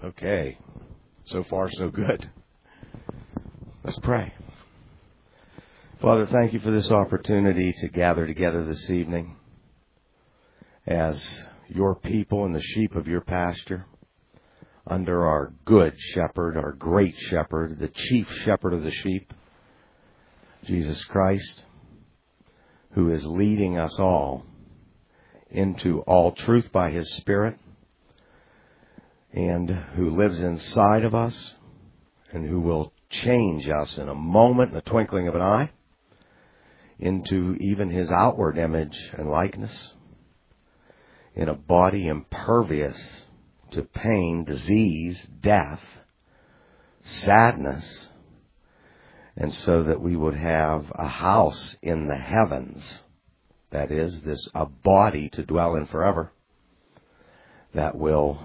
Okay. So far, so good. Let's pray. Father, thank you for this opportunity to gather together this evening as your people and the sheep of your pasture under our good shepherd, our great shepherd, the chief shepherd of the sheep, Jesus Christ, who is leading us all into all truth by his Spirit, and who lives inside of us, and who will change us in a moment, in the twinkling of an eye, into even his outward image and likeness, in a body impervious to pain, disease, death, sadness, and so that we would have a house in the heavens, that is, a body to dwell in forever, that will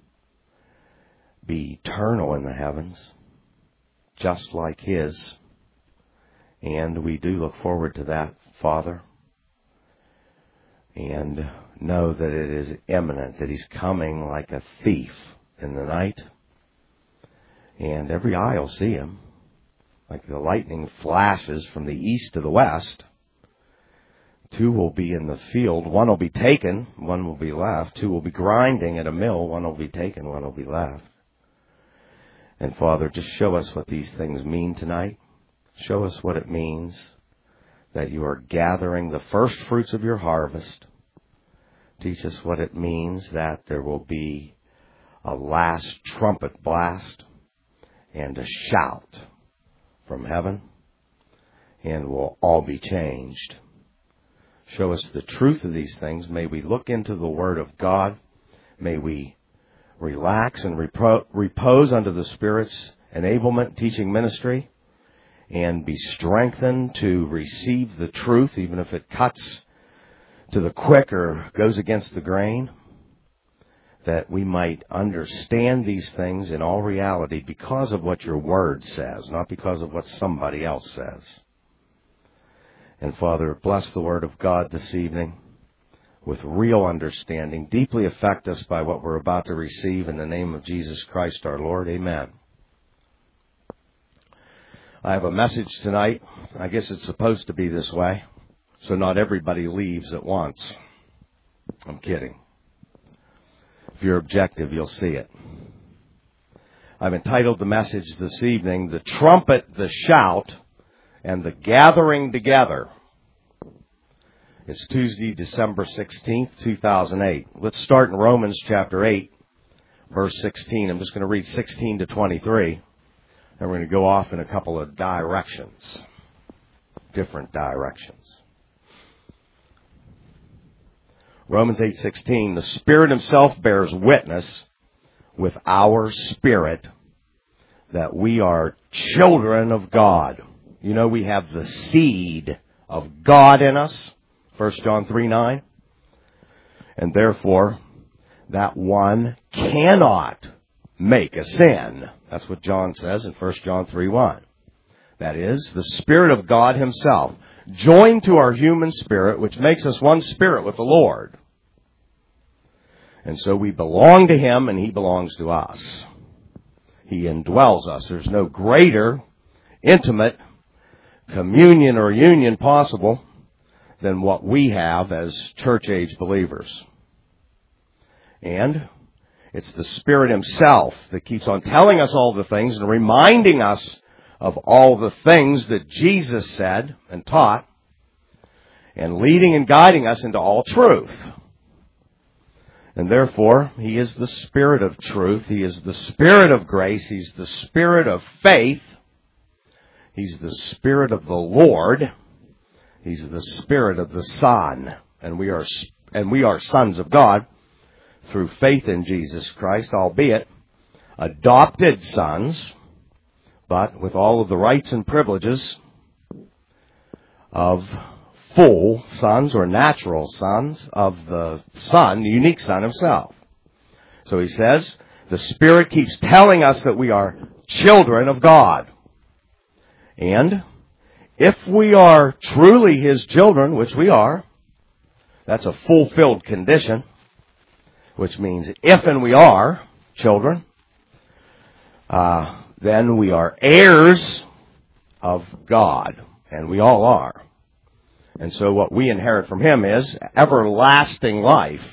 be eternal in the heavens, just like his. And we do look forward to that, Father, and know that it is imminent, that he's coming like a thief in the night, and every eye will see him, like the lightning flashes from the east to the west. Two will be in the field, one will be taken, one will be left. Two will be grinding at a mill, one will be taken, one will be left. And Father, just show us what these things mean tonight. Show us what it means that you are gathering the first fruits of your harvest. Teach us what it means that there will be a last trumpet blast and a shout from heaven, and we'll all be changed. Show us the truth of these things. May we look into the Word of God. May we relax and repose under the Spirit's enablement, teaching ministry, and be strengthened to receive the truth, even if it cuts to the quick or goes against the grain, that we might understand these things in all reality because of what your Word says, not because of what somebody else says. And Father, bless the Word of God this evening with real understanding. Deeply affect us by what we're about to receive in the name of Jesus Christ our Lord. Amen. I have a message tonight. I guess it's supposed to be this way, so not everybody leaves at once. I'm kidding. If you're objective, you'll see it. I've entitled the message this evening, The Trumpet, the Shout, and the Gathering Together. It's Tuesday, December 16th, 2008. Let's start in Romans chapter 8, verse 16. I'm just going to read 16 to 23. And we're going to go off in a couple of directions, different directions. Romans 8:16, the Spirit himself bears witness with our spirit that we are children of God. You know, we have the seed of God in us, 1 John 3:9. And therefore, that one cannot make a sin. That's what John says in 1 John 3:1. That is, the Spirit of God himself, joined to our human spirit, which makes us one spirit with the Lord. And so we belong to him and he belongs to us. He indwells us. There's no greater, intimate communion or union possible than what we have as church-age believers. And it's the Spirit himself that keeps on telling us all the things and reminding us of all the things that Jesus said and taught, and leading and guiding us into all truth. And therefore, he is the Spirit of truth. He is the Spirit of grace. He's the Spirit of faith. He's the Spirit of the Lord. He's the Spirit of the Son. And we are sons of God through faith in Jesus Christ, albeit adopted sons, but with all of the rights and privileges of full sons or natural sons of the Son, the unique Son himself. So he says, the Spirit keeps telling us that we are children of God. And if we are truly his children, which we are, that's a fulfilled condition, which means if and we are children, then we are heirs of God. And we all are. And so what we inherit from Him is everlasting life,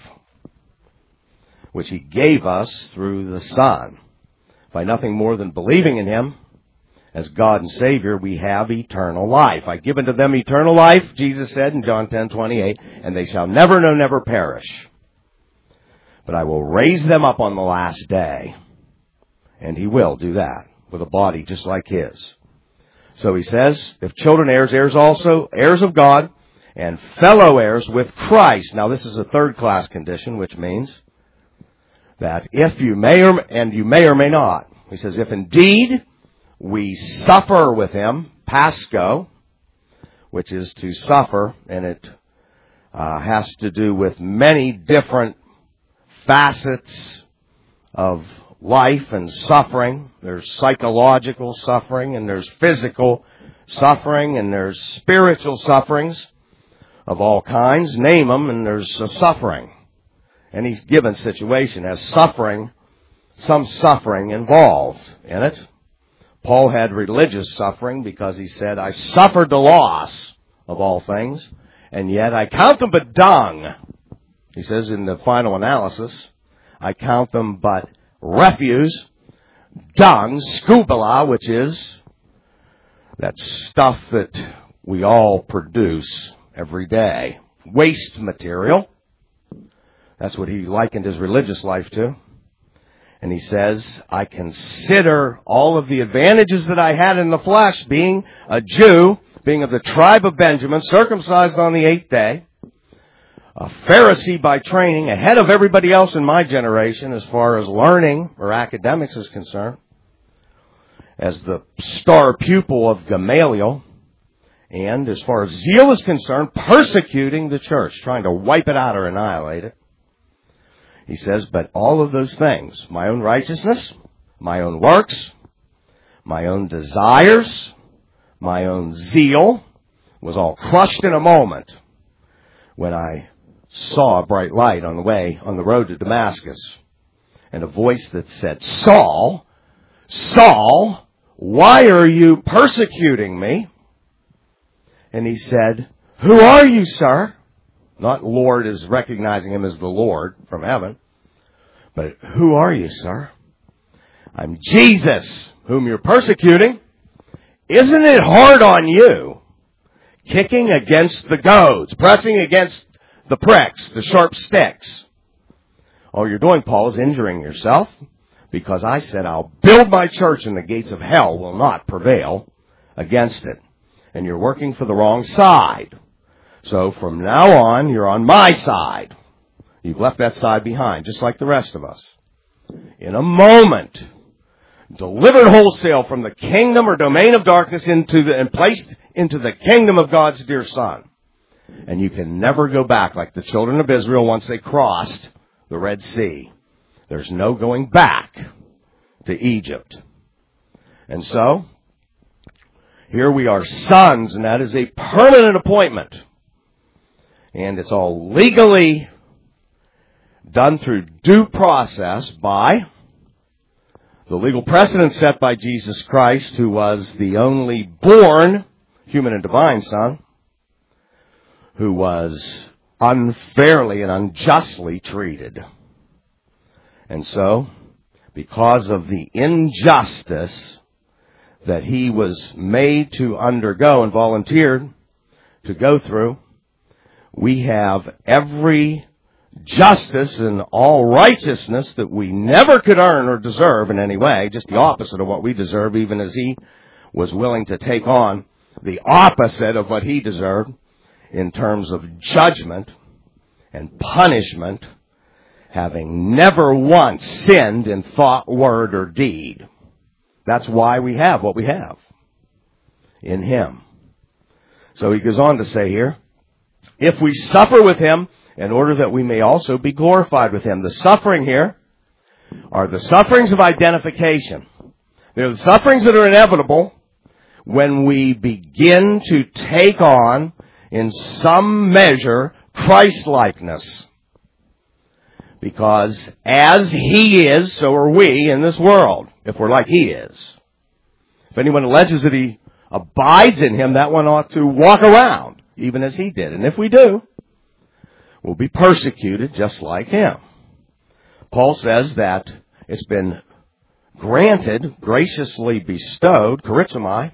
which He gave us through the Son. By nothing more than believing in Him as God and Savior, we have eternal life. I give unto them eternal life, Jesus said in John 10:28, and they shall never, no, never perish. But I will raise them up on the last day. And He will do that with a body just like His. So He says, if children, heirs, heirs also, heirs of God, and fellow heirs with Christ. Now this is a third-class condition, which means that if you may or may not, He says, if indeed we suffer with Him, pasco, which is to suffer, and it has to do with many different facets of life and suffering. There's psychological suffering, and there's physical suffering, and there's spiritual sufferings of all kinds. Name them, and there's a suffering. Any given situation has suffering, some suffering involved in it. Paul had religious suffering because he said, I suffered the loss of all things, and yet I count them but dung. He says in the final analysis, I count them but refuse, dung, scubala, which is that stuff that we all produce every day. Waste material. That's what he likened his religious life to. And he says, I consider all of the advantages that I had in the flesh, being a Jew, being of the tribe of Benjamin, circumcised on the 8th day, a Pharisee by training, ahead of everybody else in my generation as far as learning or academics is concerned, as the star pupil of Gamaliel, and as far as zeal is concerned, persecuting the church, trying to wipe it out or annihilate it. He says, but all of those things, my own righteousness, my own works, my own desires, my own zeal, was all crushed in a moment when I saw a bright light on the road to Damascus, and a voice that said, Saul, Saul, why are you persecuting me? And he said, who are you, sir? Not Lord as recognizing him as the Lord from heaven, but who are you, sir? I'm Jesus, whom you're persecuting. Isn't it hard on you? Kicking against the goads, pressing against the pricks, the sharp sticks. All you're doing, Paul, is injuring yourself, because I said I'll build my church and the gates of hell will not prevail against it. And you're working for the wrong side. So from now on, you're on my side. You've left that side behind, just like the rest of us. In a moment, delivered wholesale from the kingdom or domain of darkness and placed into the kingdom of God's dear Son. And you can never go back like the children of Israel once they crossed the Red Sea. There's no going back to Egypt. And so, here we are sons, and that is a permanent appointment. And it's all legally done through due process by the legal precedent set by Jesus Christ, who was the only born human and divine Son, who was unfairly and unjustly treated. And so, because of the injustice that he was made to undergo and volunteered to go through, we have every justice and all righteousness that we never could earn or deserve in any way, just the opposite of what we deserve, even as he was willing to take on the opposite of what he deserved in terms of judgment and punishment, having never once sinned in thought, word, or deed. That's why we have what we have in him. So he goes on to say here, if we suffer with him, in order that we may also be glorified with him. The suffering here are the sufferings of identification. They're the sufferings that are inevitable when we begin to take on, in some measure, Christ-likeness. Because as He is, so are we in this world, if we're like He is. If anyone alleges that he abides in Him, that one ought to walk around, even as He did. And if we do, we'll be persecuted just like Him. Paul says that it's been granted, graciously bestowed, charizomai,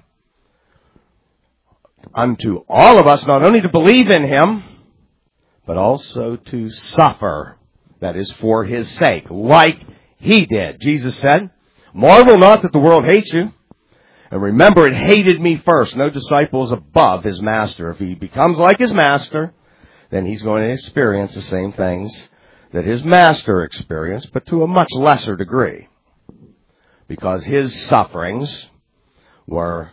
unto all of us, not only to believe in Him, but also to suffer. That is for His sake, like He did. Jesus said, "Marvel not that the world hates you. And remember, it hated me first." No disciple is above his master. If he becomes like his master, then he's going to experience the same things that his master experienced, but to a much lesser degree. Because his sufferings were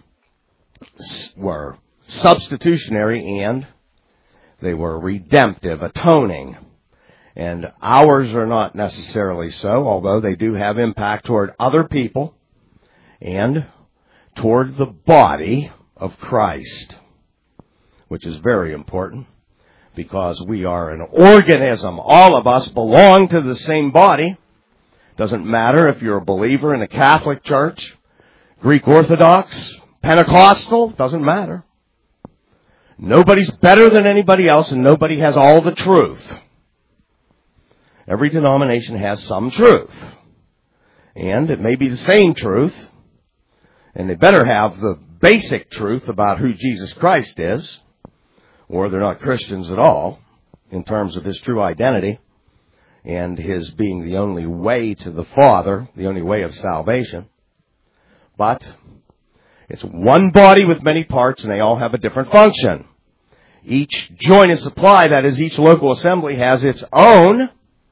substitutionary and they were redemptive, atoning. And ours are not necessarily so, although they do have impact toward other people and toward the body of Christ, which is very important because we are an organism. All of us belong to the same body. Doesn't matter if you're a believer in a Catholic church, Greek Orthodox, Pentecostal, doesn't matter. Nobody's better than anybody else and nobody has all the truth. Every denomination has some truth. And it may be the same truth. And they better have the basic truth about who Jesus Christ is. Or they're not Christians at all in terms of His true identity. And His being the only way to the Father, the only way of salvation. But it's one body with many parts and they all have a different function. Each joint and supply, that is, each local assembly has its own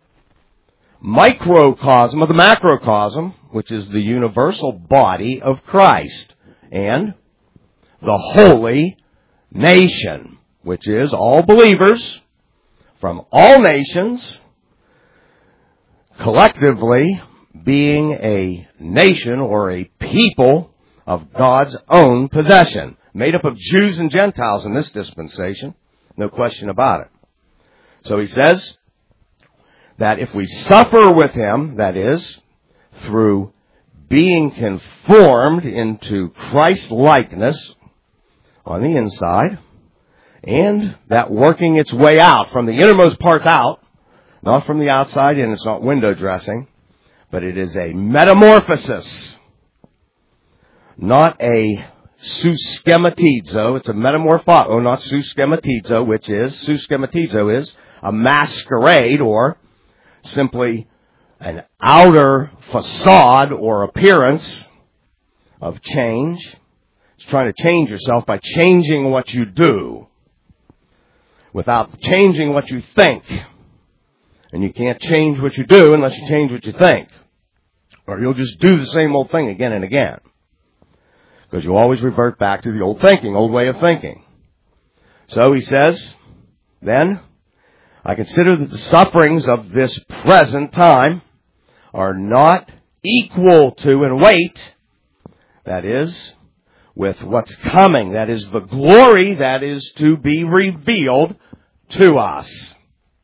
microcosm of the macrocosm, which is the universal body of Christ, and the holy nation, which is all believers from all nations, collectively being a nation or a people of God's own possession, made up of Jews and Gentiles in this dispensation, no question about it. So he says that if we suffer with Him, that is, through being conformed into Christ's likeness on the inside, and that working its way out, from the innermost parts out, not from the outside in, it's not window dressing, but it is a metamorphosis, not a suschematizo, it's a metamorpho, not suschematizo, which is, suschematizo is a masquerade or simply an outer facade or appearance of change. It's trying to change yourself by changing what you do without changing what you think. And you can't change what you do unless you change what you think. Or you'll just do the same old thing again and again. Because you always revert back to the old thinking, old way of thinking. So he says, then, I consider that the sufferings of this present time are not equal to in weight, that is, with what's coming, that is, the glory that is to be revealed to us.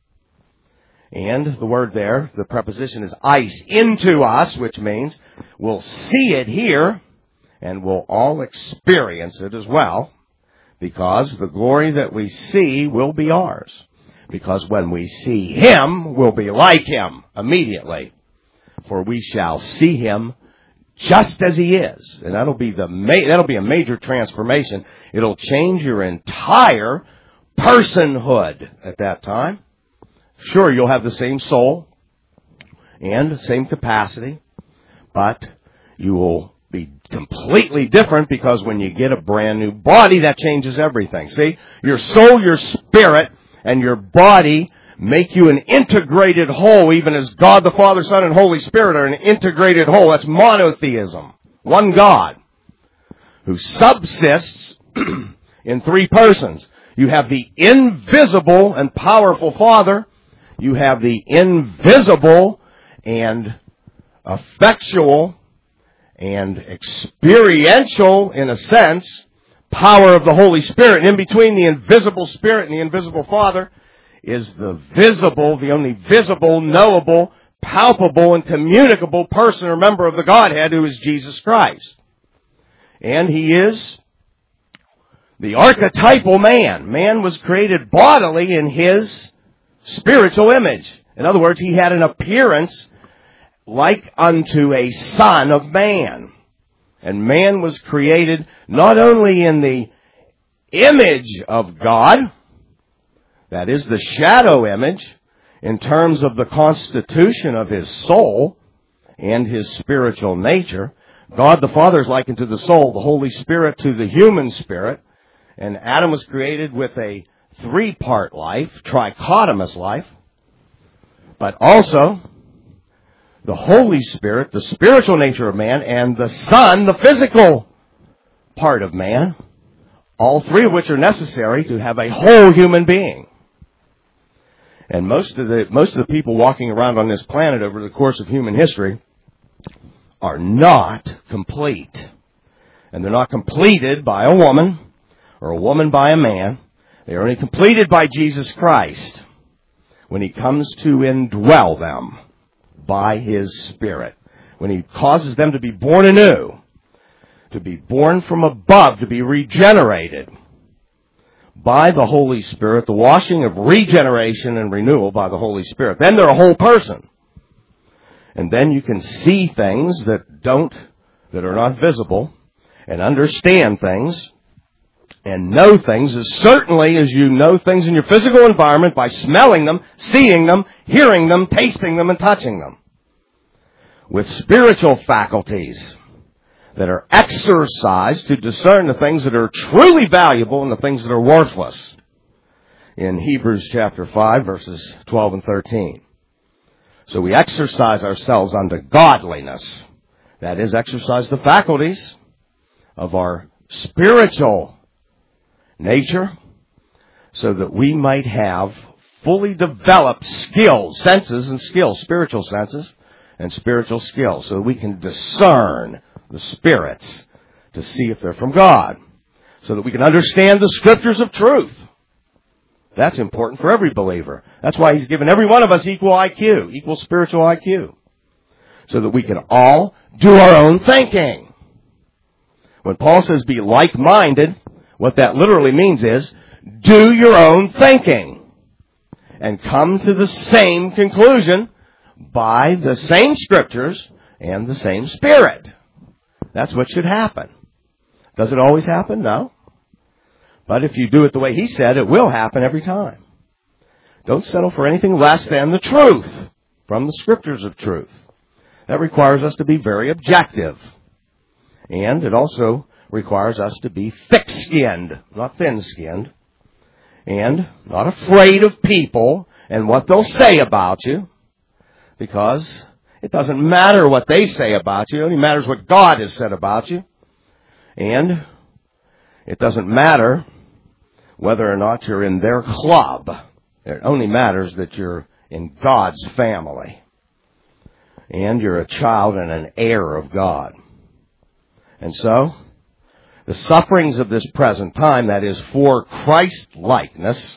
And the word there, the preposition is ice, into us, which means we'll see it here and we'll all experience it as well, because the glory that we see will be ours. Because when we see Him, we'll be like Him immediately. For we shall see Him just as He is. And that'll be a major transformation. It'll change your entire personhood at that time. Sure, you'll have the same soul and the same capacity, but you will be completely different, because when you get a brand new body, that changes everything. See, your soul, your spirit, and your body make you an integrated whole, even as God the Father, Son, and Holy Spirit are an integrated whole. That's monotheism. One God who subsists in three persons. You have the invisible and powerful Father. You have the invisible and effectual and experiential, in a sense, power of the Holy Spirit. And in between the invisible Spirit and the invisible Father is the only visible, knowable, palpable, and communicable person or member of the Godhead, who is Jesus Christ. And He is the archetypal man. Man was created bodily in His spiritual image. In other words, He had an appearance like unto a son of man. And man was created not only in the image of God, that is the shadow image, in terms of the constitution of his soul and his spiritual nature. God the Father is likened to the soul, the Holy Spirit to the human spirit, and Adam was created with a three-part life, trichotomous life, but also the Holy Spirit, the spiritual nature of man, and the Son, the physical part of man, all three of which are necessary to have a whole human being. And most of the people walking around on this planet over the course of human history are not complete. And they're not completed by a woman or a woman by a man. They are only completed by Jesus Christ when He comes to indwell them by His Spirit. When He causes them to be born anew, to be born from above, to be regenerated by the Holy Spirit, the washing of regeneration and renewal by the Holy Spirit. Then they're a whole person. And then you can see things that are not visible, and understand things, and know things as certainly as you know things in your physical environment by smelling them, seeing them, hearing them, tasting them, and touching them. With spiritual faculties that are exercised to discern the things that are truly valuable and the things that are worthless. In Hebrews chapter 5, verses 12 and 13. So we exercise ourselves unto godliness. That is, exercise the faculties of our spiritual nature so that we might have fully developed skills, senses and skills, spiritual senses and spiritual skills, so that we can discern the spirits to see if they're from God, so that we can understand the scriptures of truth. That's important for every believer. That's why He's given every one of us equal IQ, equal spiritual IQ, so that we can all do our own thinking. When Paul says be like-minded, what that literally means is do your own thinking and come to the same conclusion by the same scriptures and the same Spirit. That's what should happen. Does it always happen? No. But if you do it the way He said, it will happen every time. Don't settle for anything less than the truth from the scriptures of truth. That requires us to be very objective. And it also requires us to be thick-skinned, not thin-skinned, and not afraid of people and what they'll say about you, because it doesn't matter what they say about you. It only matters what God has said about you. And it doesn't matter whether or not you're in their club. It only matters that you're in God's family. And you're a child and an heir of God. And so, the sufferings of this present time, that is for Christ-likeness,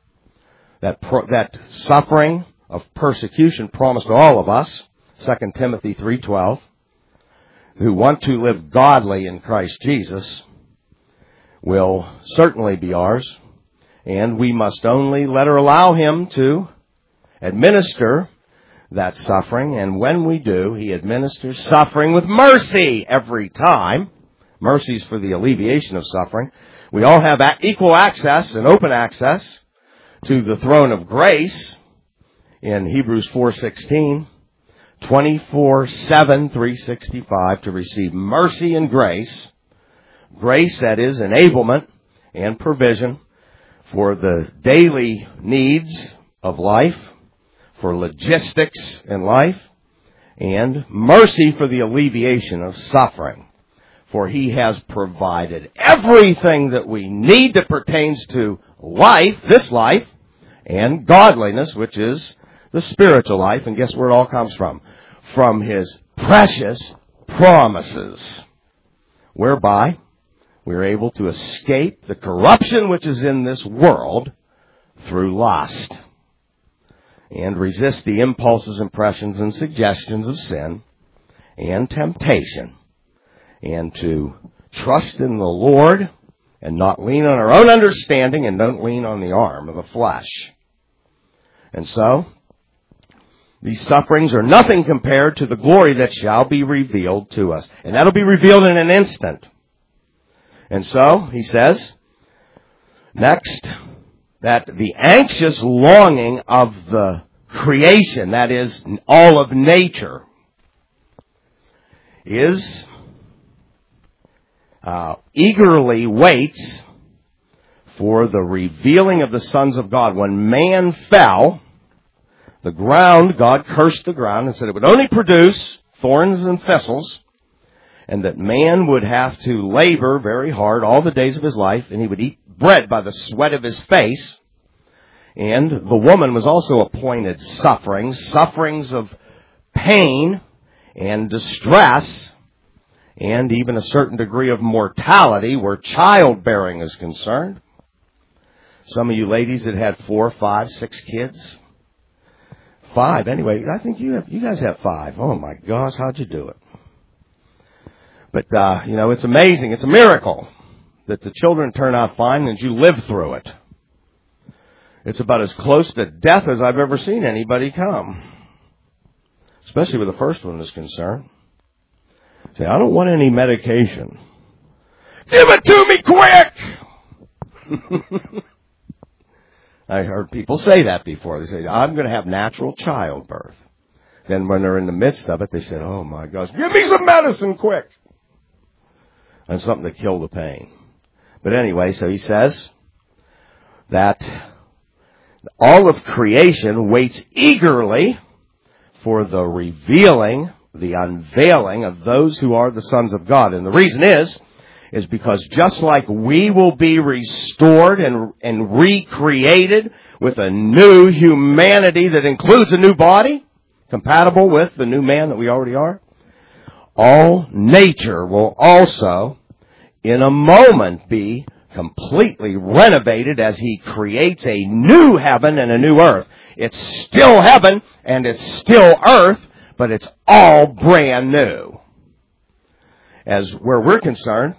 that suffering of persecution promised to all of us, 2 Timothy 3:12, who want to live godly in Christ Jesus, will certainly be ours, and we must only let or allow Him to administer that suffering, and when we do, He administers suffering with mercy every time. Mercies for the alleviation of suffering. We all have equal access and open access to the throne of grace in Hebrews 4:16. 24/7, 365 to receive mercy and grace. Grace, that is, enablement and provision for the daily needs of life, for logistics in life, and mercy for the alleviation of suffering. For He has provided everything that we need that pertains to life, this life, and godliness, which is the spiritual life. And guess where it all comes from? From His precious promises, whereby we're able to escape the corruption which is in this world through lust. and resist the impulses, impressions, and suggestions of sin and temptation, and to trust in the Lord and not lean on our own understanding, and don't lean on the arm of the flesh. And so, these sufferings are nothing compared to the glory that shall be revealed to us. And that'll be revealed in an instant. And so, he says, next, that the anxious longing of the creation, that is, all of nature, is eagerly waits for the revealing of the sons of God. When man fell, the ground, God cursed the ground and said it would only produce thorns and thistles, and that man would have to labor very hard all the days of his life, and he would eat bread by the sweat of his face. And the woman was also appointed sufferings of pain and distress, and even a certain degree of mortality where childbearing is concerned. Some of you ladies that had 4, 5, 6 kids. 5, anyway. I think you guys have 5. Oh my gosh, how'd you do it? But, it's amazing. It's a miracle that the children turn out fine and you live through it. It's about as close to death as I've ever seen anybody come. Especially where the first one is concerned. Say, I don't want any medication. Give it to me quick! I heard people say that before. They say, I'm going to have natural childbirth. Then when they're in the midst of it, they say, oh my gosh, give me some medicine quick. And something to kill the pain. But anyway, so he says that all of creation waits eagerly for the revealing, the unveiling of those who are the sons of God. And the reason is because just like we will be restored and recreated with a new humanity that includes a new body, compatible with the new man that we already are, all nature will also, in a moment, be completely renovated as he creates a new heaven and a new earth. It's still heaven and it's still earth, but it's all brand new. As where we're concerned,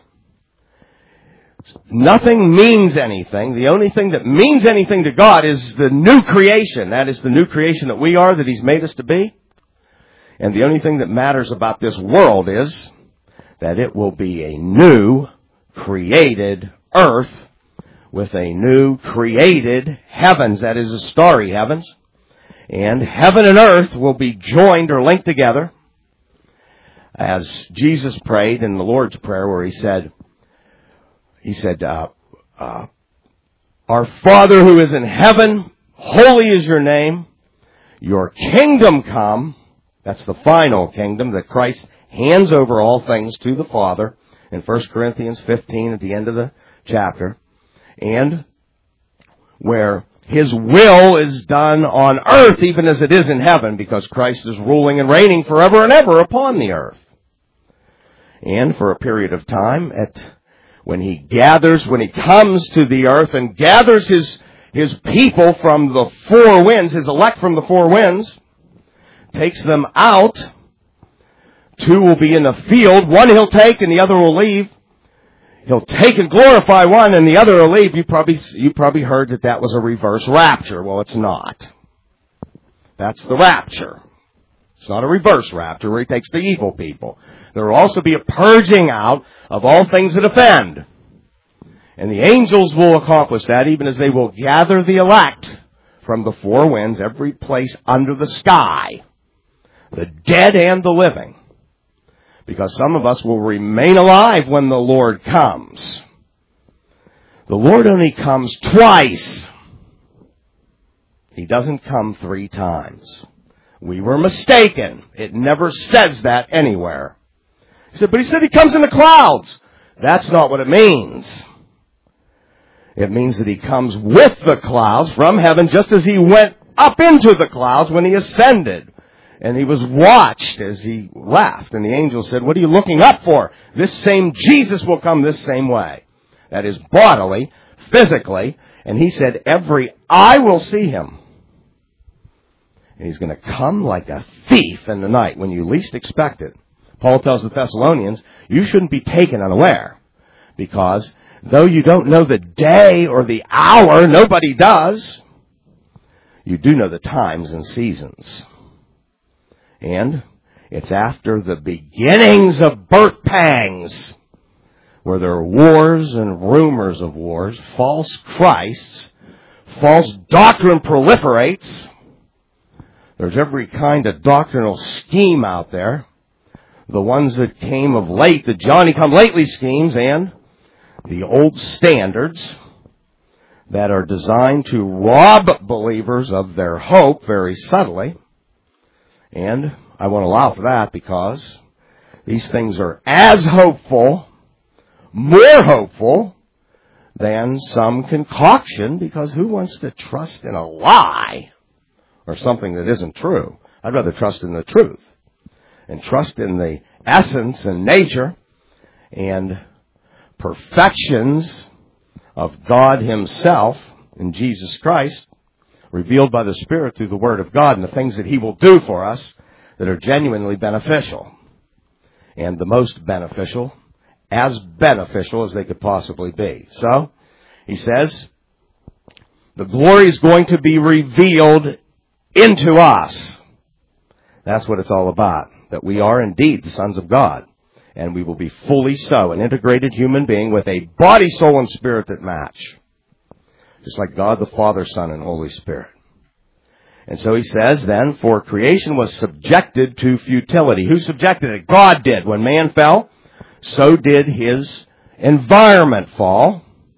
nothing means anything. The only thing that means anything to God is the new creation. That is the new creation that we are, that he's made us to be. And the only thing that matters about this world is that it will be a new created earth with a new created heavens. That is, a starry heavens. And heaven and earth will be joined or linked together, as Jesus prayed in the Lord's Prayer, where he said, Our Father who is in heaven, holy is your name. Your kingdom come. That's the final kingdom that Christ hands over all things to the Father in 1 Corinthians 15 at the end of the chapter. And where his will is done on earth even as it is in heaven, because Christ is ruling and reigning forever and ever upon the earth. And for a period of time, when he comes to the earth and gathers his people from the four winds, his elect from the four winds, takes them out. 2 will be in the field. 1 he'll take and the other will leave. He'll take and glorify one and the other will leave. You probably heard that was a reverse rapture. Well, it's not. That's the rapture. It's not a reverse rapture where he takes the evil people. There will also be a purging out of all things that offend. And the angels will accomplish that, even as they will gather the elect from the four winds, every place under the sky, the dead and the living. Because some of us will remain alive when the Lord comes. The Lord only comes twice. He doesn't come 3 times. We were mistaken. It never says that anywhere. He said he comes in the clouds. That's not what it means. It means that he comes with the clouds from heaven, just as he went up into the clouds when he ascended. And he was watched as he left. And the angel said, what are you looking up for? This same Jesus will come this same way. That is bodily, physically. And he said, every eye will see him. And he's going to come like a thief in the night when you least expect it. Paul tells the Thessalonians, you shouldn't be taken unaware, because though you don't know the day or the hour, nobody does, you do know the times and seasons. And it's after the beginnings of birth pangs, where there are wars and rumors of wars, false Christs, false doctrine proliferates. There's every kind of doctrinal scheme out there. The ones that came of late, the Johnny-come-lately schemes, and the old standards that are designed to rob believers of their hope very subtly. And I won't allow for that, because these things are as hopeful, more hopeful, than some concoction, because who wants to trust in a lie or something that isn't true? I'd rather trust in the truth and trust in the essence and nature and perfections of God Himself in Jesus Christ, revealed by the Spirit through the Word of God, and the things that He will do for us that are genuinely beneficial. And the most beneficial, as beneficial as they could possibly be. So, he says, the glory is going to be revealed into us. That's what it's all about. That we are indeed the sons of God. And we will be fully so, an integrated human being with a body, soul, and spirit that match. Just like God the Father, Son, and Holy Spirit. And so he says then, for creation was subjected to futility. Who subjected it? God did. When man fell, so did his environment fall.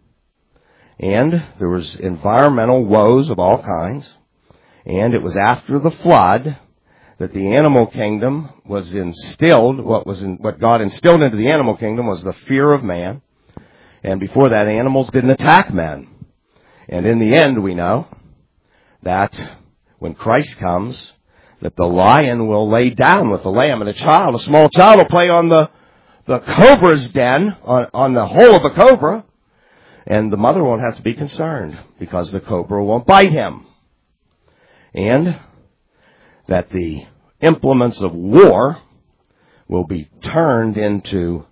And there was environmental woes of all kinds. And it was after the flood that the animal kingdom was instilled. What God instilled into the animal kingdom was the fear of man. And before that, animals didn't attack men. And in the end, we know that when Christ comes, that the lion will lay down with the lamb, and a small child will play on the cobra's den, on the hole of a cobra, and the mother won't have to be concerned because the cobra won't bite him. And that the implements of war will be turned into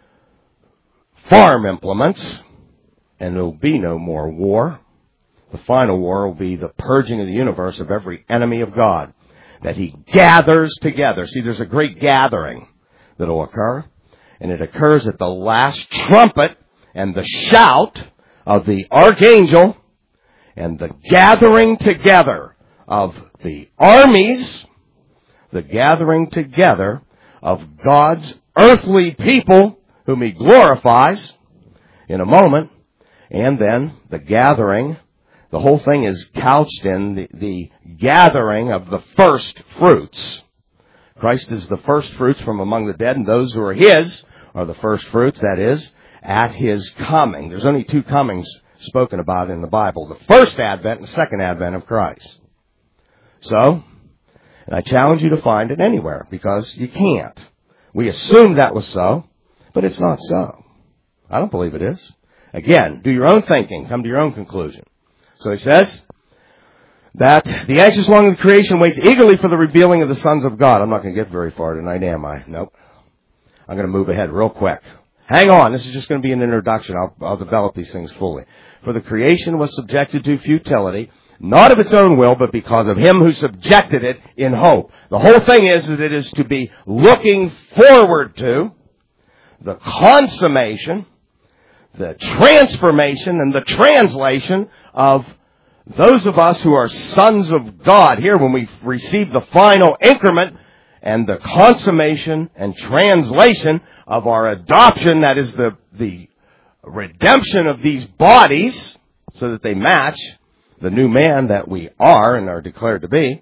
farm implements, and there will be no more war. The final war will be the purging of the universe of every enemy of God that He gathers together. See, there's a great gathering that will occur, and it occurs at the last trumpet and the shout of the archangel and the gathering together of the armies, the gathering together of God's earthly people whom He glorifies in a moment, and then the gathering. The whole thing is couched in the gathering of the first fruits. Christ is the first fruits from among the dead, and those who are His are the first fruits, that is, at His coming. There's only two comings spoken about in the Bible, the first advent and the second advent of Christ. So, and I challenge you to find it anywhere, because you can't. We assumed that was so, but it's not so. I don't believe it is. Again, do your own thinking, come to your own conclusion. So he says that the anxious longing of creation waits eagerly for the revealing of the sons of God. I'm not going to get very far tonight, am I? Nope. I'm going to move ahead real quick. Hang on. This is just going to be an introduction. I'll develop these things fully. For the creation was subjected to futility, not of its own will, but because of Him who subjected it in hope. The whole thing is that it is to be looking forward to the consummation, the transformation, and the translation of those of us who are sons of God here when we receive the final increment and the consummation and translation of our adoption, that is the redemption of these bodies so that they match the new man that we are and are declared to be.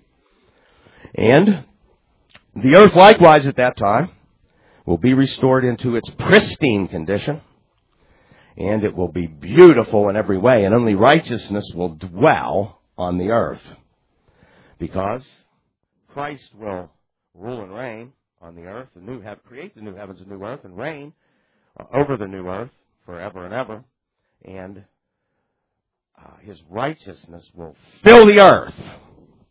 And the earth likewise at that time will be restored into its pristine condition. And it will be beautiful in every way, and only righteousness will dwell on the earth. Because Christ will rule and reign on the earth, create the new heavens and new earth, and reign over the new earth forever and ever. And His righteousness will fill the earth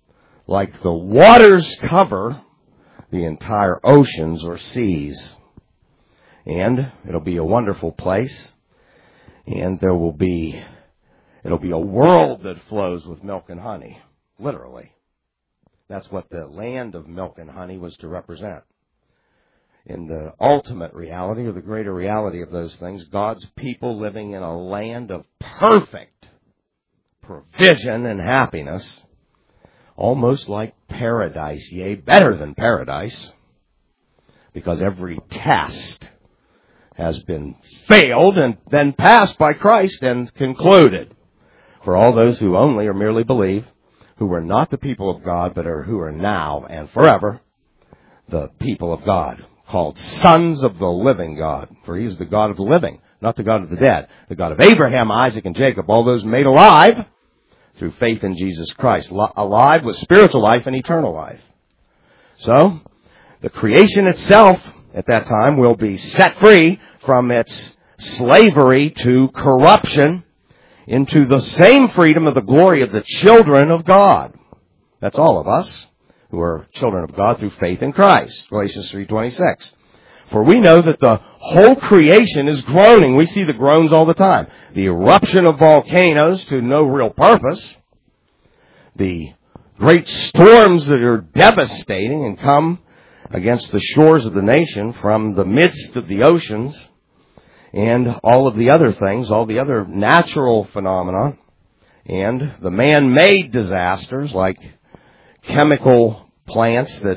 like the waters cover the entire oceans or seas. And it'll be a wonderful place. And it'll be a world that flows with milk and honey. Literally. That's what the land of milk and honey was to represent. In the ultimate reality, or the greater reality of those things, God's people living in a land of perfect provision and happiness, almost like paradise, yea, better than paradise, because every test has been failed and then passed by Christ and concluded. For all those who only or merely believe, who are not the people of God, but who are now and forever the people of God, called sons of the living God. For he is the God of the living, not the God of the dead. The God of Abraham, Isaac, and Jacob, all those made alive through faith in Jesus Christ. Alive with spiritual life and eternal life. So, the creation itself at that time will be set free from its slavery to corruption into the same freedom of the glory of the children of God. That's all of us who are children of God through faith in Christ. Galatians 3:26. For we know that the whole creation is groaning. We see the groans all the time. The eruption of volcanoes to no real purpose. The great storms that are devastating and come against the shores of the nation from the midst of the oceans. And all of the other things, all the other natural phenomena. And the man-made disasters like chemical plants that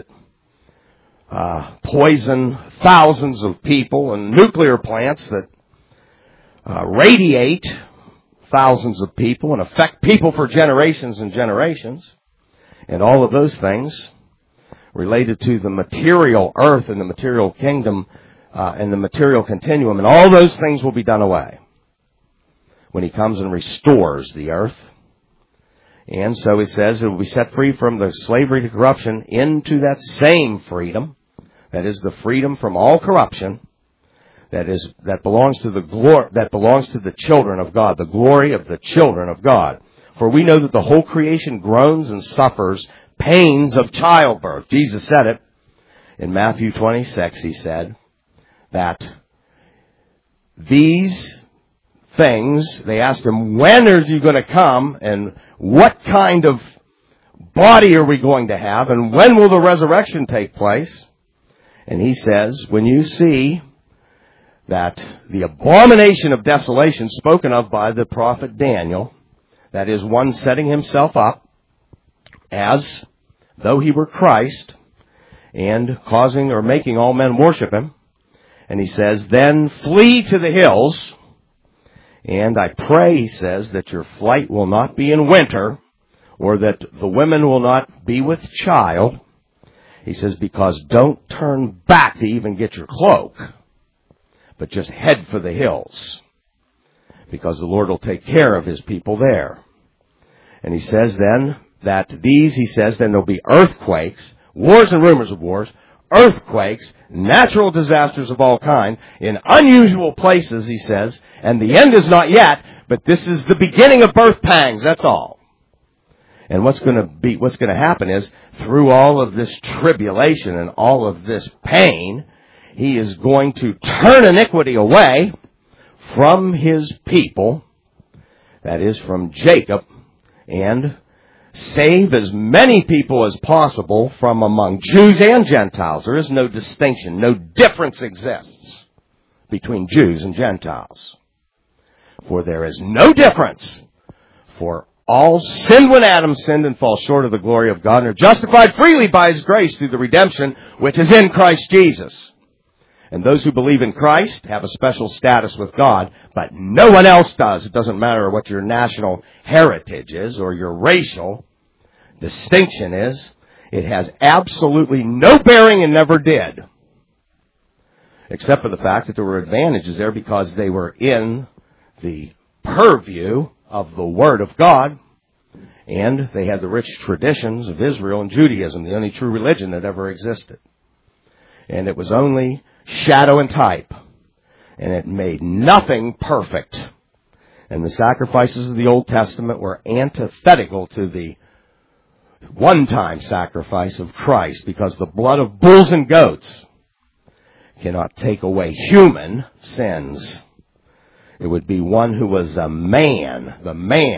poison thousands of people, and nuclear plants that radiate thousands of people and affect people for generations and generations, and all of those things related to the material earth and the material kingdom and the material continuum, and all those things will be done away when he comes and restores the earth. And so it says it will be set free from the slavery to corruption into that same freedom. That is the freedom from all corruption. That belongs to the children of God, the glory of the children of God. For we know that the whole creation groans and suffers pains of childbirth. Jesus said it in Matthew 26. He said that these things, they asked him, when are you going to come, and what kind of body are we going to have, and when will the resurrection take place? And he says, when you see that the abomination of desolation spoken of by the prophet Daniel, that is one setting himself up as though he were Christ and causing or making all men worship him. And he says, then flee to the hills. And I pray, he says, that your flight will not be in winter, or that the women will not be with child. He says, because don't turn back to even get your cloak, but just head for the hills, because the Lord will take care of his people there. And he says then that then there'll be earthquakes, wars and rumors of wars, earthquakes, natural disasters of all kinds, in unusual places, he says, and the end is not yet, but this is the beginning of birth pangs, that's all. And what's going to happen is, through all of this tribulation and all of this pain, he is going to turn iniquity away from his people, that is from Jacob, and save as many people as possible from among Jews and Gentiles. There is no distinction. No difference exists between Jews and Gentiles. For there is no difference. For all sinned when Adam sinned and fall short of the glory of God and are justified freely by his grace through the redemption which is in Christ Jesus. And those who believe in Christ have a special status with God, but no one else does. It doesn't matter what your national heritage is or your racial distinction is. It has absolutely no bearing and never did. Except for the fact that there were advantages there because they were in the purview of the Word of God, and they had the rich traditions of Israel and Judaism, the only true religion that ever existed. And it was only shadow and type, and it made nothing perfect. And the sacrifices of the Old Testament were antithetical to the one-time sacrifice of Christ, because the blood of bulls and goats cannot take away human sins. It would be one who was a man, the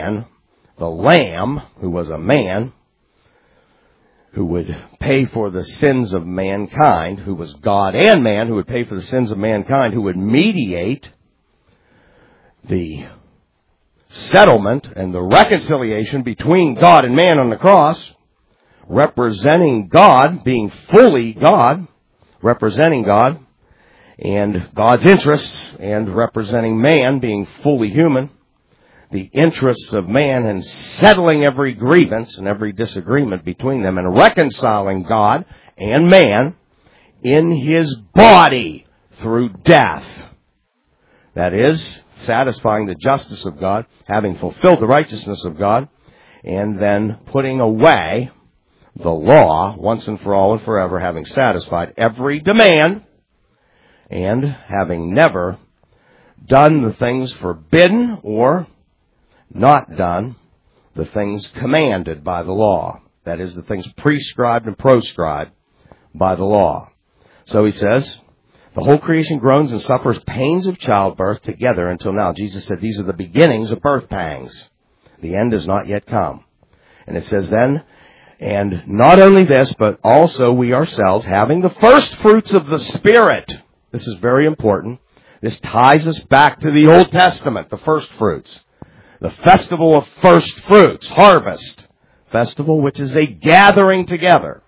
Lamb, who was a man, who would pay for the sins of mankind, who was God and man, who would pay for the sins of mankind, who would mediate the settlement and the reconciliation between God and man on the cross, representing God, being fully God, representing God, and God's interests, and representing man, being fully human, the interests of man, and settling every grievance and every disagreement between them, and reconciling God and man in his body through death. That is, satisfying the justice of God, having fulfilled the righteousness of God, and then putting away the law once and for all and forever, having satisfied every demand, and having never done the things forbidden or not done the things commanded by the law. That is, the things prescribed and proscribed by the law. So he says, the whole creation groans and suffers pains of childbirth together until now. Jesus said these are the beginnings of birth pangs. The end has not yet come. And it says then, and not only this, but also we ourselves, having the first fruits of the Spirit. This is very important. This ties us back to the Old Testament, the first fruits. The festival of first fruits, harvest festival, which is a gathering together,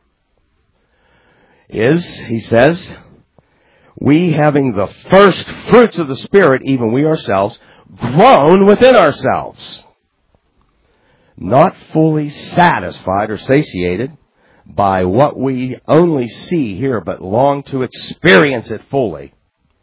is, he says, we having the first fruits of the Spirit, even we ourselves, groan within ourselves, not fully satisfied or satiated by what we only see here, but long to experience it fully.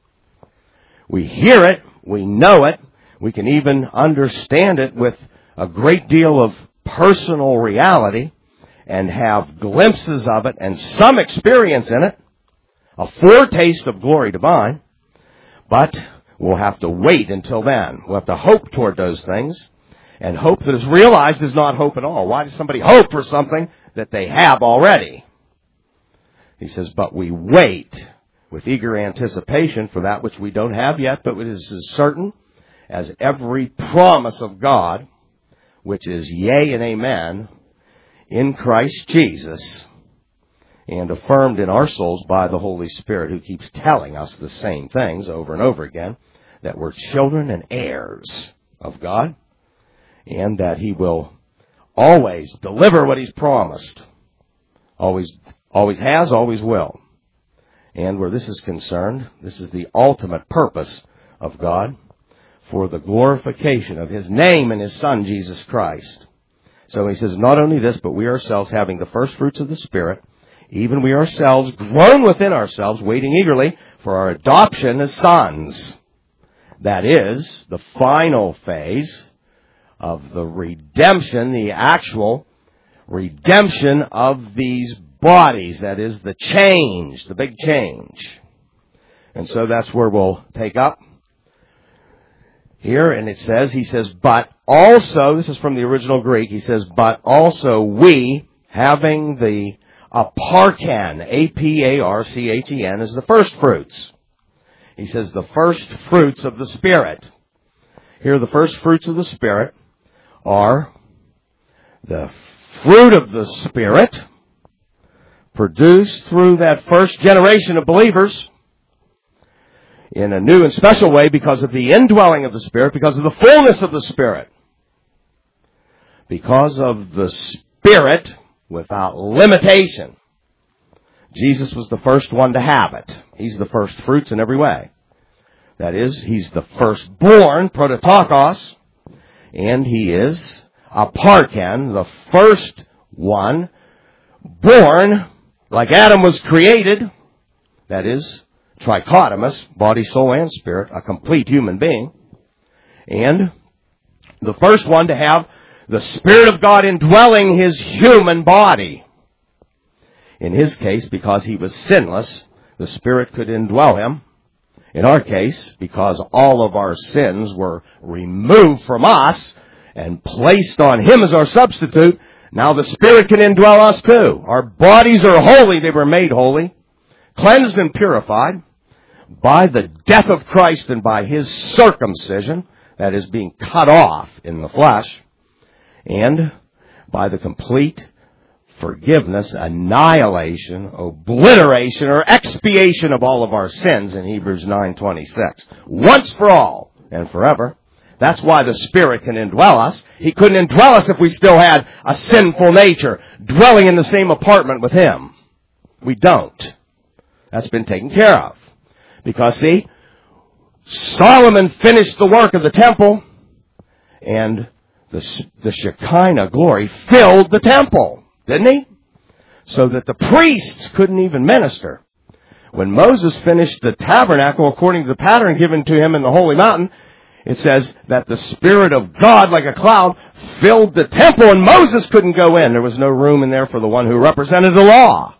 We hear it, we know it, we can even understand it with a great deal of personal reality and have glimpses of it and some experience in it, a foretaste of glory divine, but we'll have to wait until then. We'll have to hope toward those things, and hope that is realized is not hope at all. Why does somebody hope for something that they have already? He says, but we wait with eager anticipation for that which we don't have yet, but it is as certain as every promise of God, which is yea and amen, in Christ Jesus, and affirmed in our souls by the Holy Spirit, who keeps telling us the same things over and over again, that we're children and heirs of God, and that he will always deliver what he's promised. Always has, always will. And where this is concerned, this is the ultimate purpose of God, for the glorification of his name and his Son, Jesus Christ. So he says, not only this, but we ourselves, having the first fruits of the Spirit, even we ourselves groan within ourselves, waiting eagerly for our adoption as sons. That is, the final phase of the redemption, the actual redemption of these bodies. That is, the change, the big change. And so that's where we'll take up here, and it says, he says, but also, this is from the original Greek, he says, but also we, having the aparchen, A-P-A-R-C-H-E-N, is the first fruits. He says, the first fruits of the Spirit. Here, the first fruits of the Spirit are the fruit of the Spirit produced through that first generation of believers in a new and special way because of the indwelling of the Spirit, because of the fullness of the Spirit. Because of the Spirit without limitation. Jesus was the first one to have it. He's the first fruits in every way. That is, he's the firstborn, prototokos, and he is aparchen, the first one, born like Adam was created, that is, trichotomous, body, soul, and spirit, a complete human being, and the first one to have the Spirit of God indwelling his human body. In his case, because he was sinless, the Spirit could indwell him. In our case, because all of our sins were removed from us and placed on him as our substitute, Now the Spirit can indwell us too. Our bodies are holy. They were made holy, cleansed and purified by the death of Christ and by His circumcision, that is, being cut off in the flesh, and by the complete forgiveness, annihilation, obliteration, or expiation of all of our sins in Hebrews 9:26. Once for all and forever. That's why the Spirit can indwell us. He couldn't indwell us if we still had a sinful nature dwelling in the same apartment with Him. We don't. That's been taken care of. Because, see, Solomon finished the work of the temple, and the Shekinah glory filled the temple, didn't he? So that the priests couldn't even minister. When Moses finished the tabernacle according to the pattern given to him in the holy mountain, it says that the Spirit of God, like a cloud, filled the temple, and Moses couldn't go in. There was no room in there for the one who represented the law.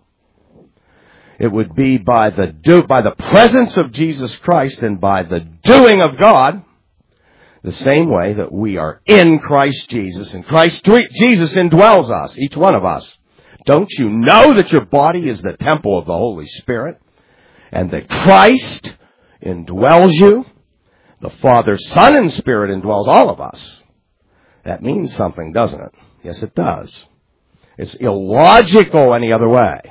It would be by the presence of Jesus Christ and by the doing of God, the same way that we are in Christ Jesus, and Christ Jesus indwells us, each one of us. Don't you know that your body is the temple of the Holy Spirit, and that Christ indwells you? The Father, Son, and Spirit indwells all of us. That means something, doesn't it? Yes, it does. It's illogical any other way.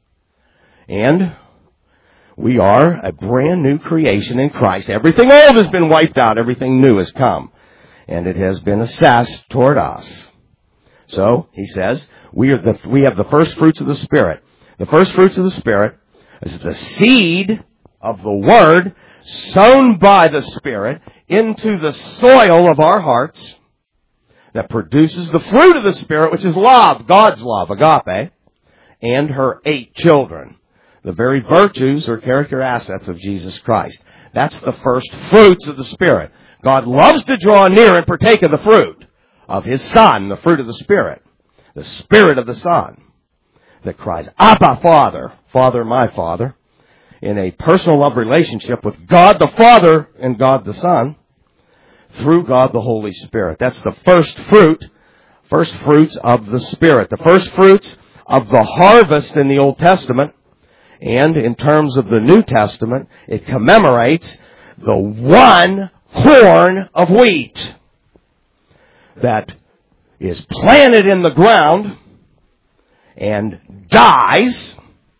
And we are a brand new creation in Christ. Everything old has been wiped out. Everything new has come. And it has been assessed toward us. So, he says, we have the first fruits of the Spirit. The first fruits of the Spirit is the seed of the Word sown by the Spirit into the soil of our hearts that produces the fruit of the Spirit, which is love, God's love, agape, and her 8 children. The very virtues or character assets of Jesus Christ. That's the first fruits of the Spirit. God loves to draw near and partake of the fruit of His Son, the fruit of the Spirit. The Spirit of the Son that cries, Abba, Father, Father, my Father, in a personal love relationship with God the Father and God the Son through God the Holy Spirit. That's the first fruits of the Spirit. The first fruits of the harvest in the Old Testament. And in terms of the New Testament, it commemorates the one corn of wheat that is planted in the ground and dies.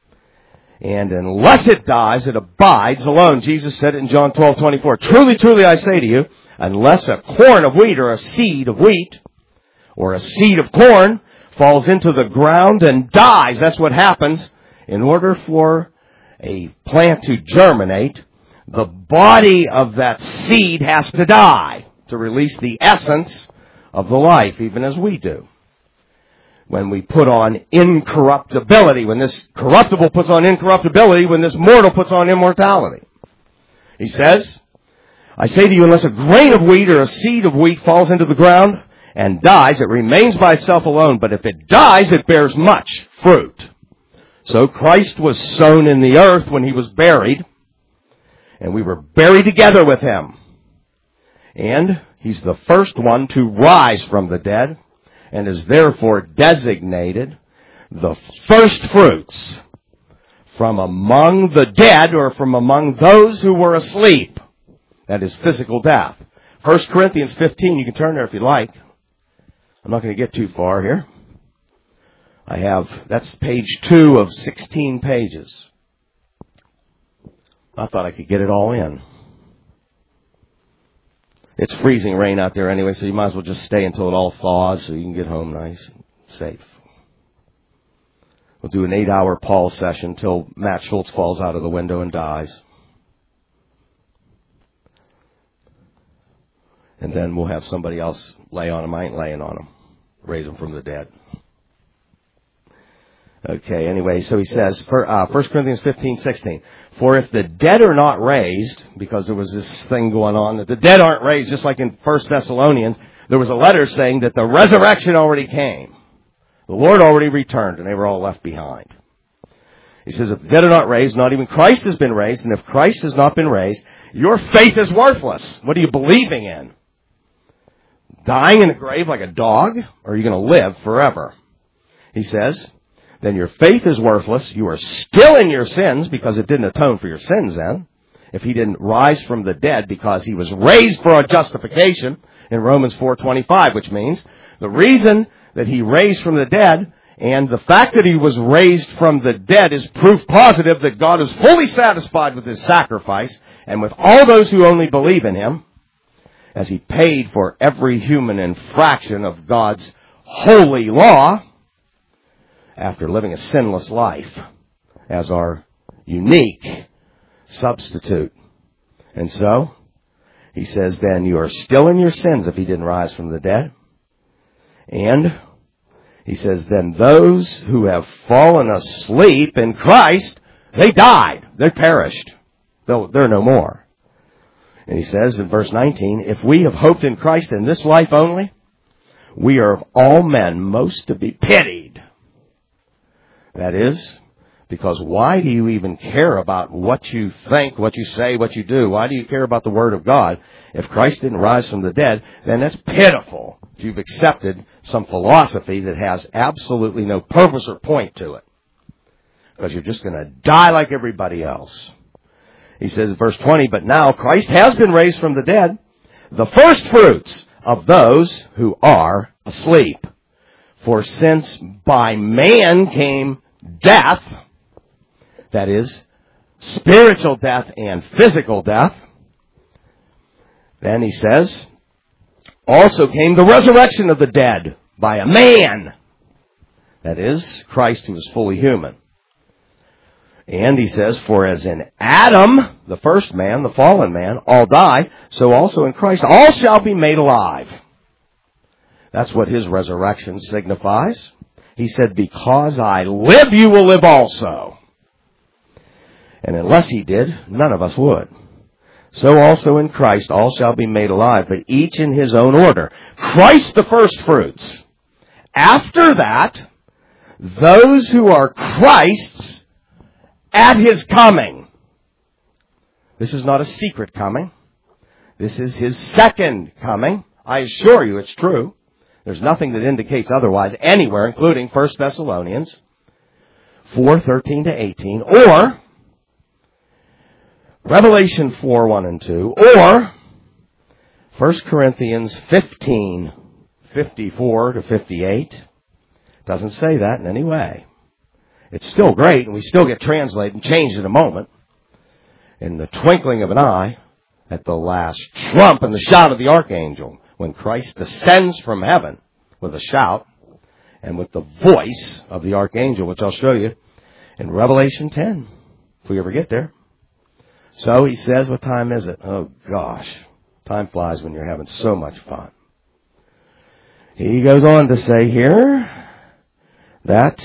And unless it dies, it abides alone. Jesus said it in John 12:24. Truly, truly, I say to you, unless a corn of wheat or a seed of wheat or a seed of corn falls into the ground and dies, that's what happens. In order for a plant to germinate, the body of that seed has to die to release the essence of the life, even as we do. When we put on incorruptibility, when this corruptible puts on incorruptibility, when this mortal puts on immortality. He says, I say to you, unless a grain of wheat or a seed of wheat falls into the ground and dies, it remains by itself alone. But if it dies, it bears much fruit. So Christ was sown in the earth when He was buried, and we were buried together with Him. And He's the first one to rise from the dead, and is therefore designated the first fruits from among the dead, or from among those who were asleep. That is physical death. 1 Corinthians 15, you can turn there if you like. I'm not going to get too far here. That's page 2 of 16 pages. I thought I could get it all in. It's freezing rain out there anyway, so you might as well just stay until it all thaws so you can get home nice and safe. We'll do an 8-hour Paul session till Matt Schultz falls out of the window and dies. And then we'll have somebody else lay on him. I ain't laying on him. Raise him from the dead. Okay, anyway, so he says, 1 Corinthians 15:16, for if the dead are not raised, because there was this thing going on, that the dead aren't raised, just like in 1 Thessalonians, there was a letter saying that the resurrection already came. The Lord already returned, and they were all left behind. He says, if the dead are not raised, not even Christ has been raised, and if Christ has not been raised, your faith is worthless. What are you believing in? Dying in the grave like a dog, or are you going to live forever? he says, then your faith is worthless. You are still in your sins because it didn't atone for your sins then. If he didn't rise from the dead because he was raised for our justification in Romans 4:25, which means the reason that he raised from the dead and the fact that he was raised from the dead is proof positive that God is fully satisfied with his sacrifice and with all those who only believe in him, as he paid for every human infraction of God's holy law after living a sinless life as our unique substitute. And so, he says, then you are still in your sins if he didn't rise from the dead. And he says, then those who have fallen asleep in Christ, they died. They perished. They're no more. And he says in verse 19, if we have hoped in Christ in this life only, we are of all men most to be pitied. That is, because why do you even care about what you think, what you say, what you do? Why do you care about the Word of God? If Christ didn't rise from the dead, then that's pitiful. If you've accepted some philosophy that has absolutely no purpose or point to it. Because you're just going to die like everybody else. He says in verse 20, but now Christ has been raised from the dead, the first fruits of those who are asleep. For since by man came death, that is, spiritual death and physical death, then he says, also came the resurrection of the dead by a man. That is, Christ who was fully human. And he says, for as in Adam, the first man, the fallen man, all die, so also in Christ all shall be made alive. That's what his resurrection signifies. He said, because I live, you will live also. And unless he did, none of us would. So also in Christ all shall be made alive, but each in his own order. Christ the first fruits. After that, those who are Christ's at his coming. This is not a secret coming. This is his second coming. I assure you it's true. There's nothing that indicates otherwise anywhere, including 1 Thessalonians 4:13-18, or Revelation 4:1 and 2, or 1 Corinthians 15:54-58. Doesn't say that in any way. It's still great, and we still get translated and changed in a moment. In the twinkling of an eye, at the last trump and the shout of the archangel, when Christ descends from heaven with a shout and with the voice of the archangel, which I'll show you in Revelation 10, if we ever get there. So he says, what time is it? Oh gosh, time flies when you're having so much fun. He goes on to say here that